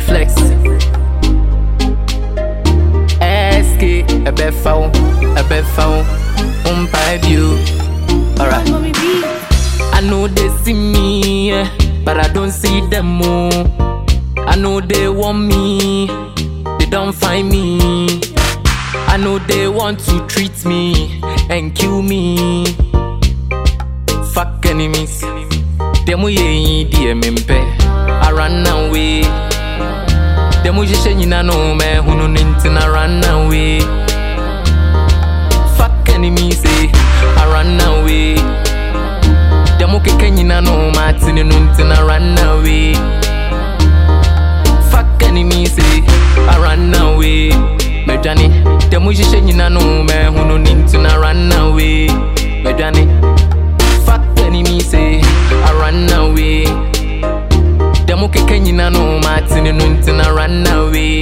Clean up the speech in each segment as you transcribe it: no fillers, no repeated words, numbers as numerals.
flex. SK, a bed phone, view. Alright. I know they see me, but I don't see them more. I know they want me, they don't find me. I know they want to treat me and kill me. Fuck enemies, demo ye DMMP. I run away. Demo jishenina no me hunu nintina run away. Fuck enemies, I run away. Demo kekenyina no matini nuntina run away. Fuck enemies, I run away. Medjani, demo jishenina no me hunu nintina run away. Medjani, fuck enemies, I run away. Demo kekenyina no matini nuntina run away.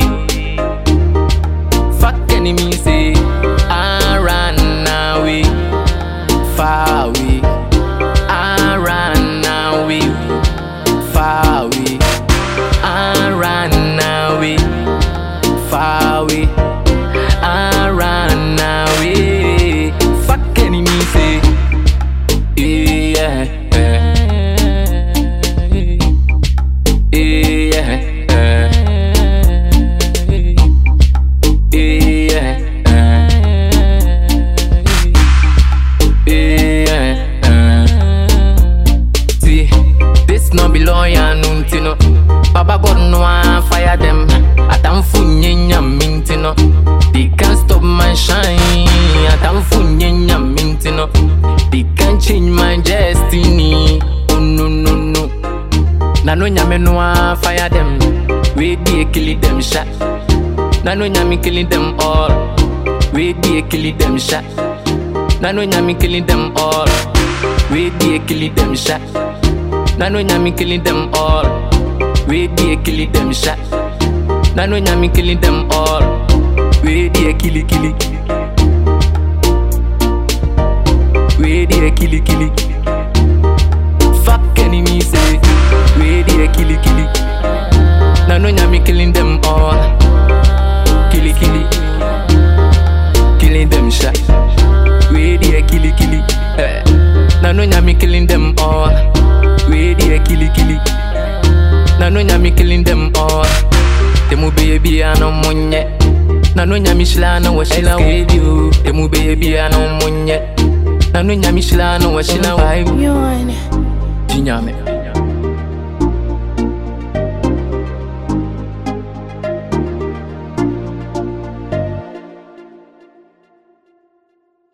Fuck enemies, I run away. Far away. I run away. Far away. I run away. Far away. I run away. Fuck enemies, yeah. No be lawyer nuntino. Baba God no I fire them. Atamfu nyenya mintino. They can't stop my shine. Atamfu nyenya mintino. They can't change my destiny. Oh no no no. Nano nyame no I fire them. We dey kill them shot. Nano nyame killing them all. We dey kill them shot. Nano nyame killing them all. We dey kill them shot. Nano nyami killing them all. We dey killing them shot. Nano nyami killing them all. We dey killy. We dey killy. Fuck enemies, we dey killy. Nano nyami killing them all. Killy. Killing them shot. We dey killy. Nano nyami killing them all. We dey killy. Nano nyami killing them all. Demu baby ano monye. Nano nyami shila no washila with you. Demu baby ano monye. Nano nyami shila no washila vibe. Jinyame.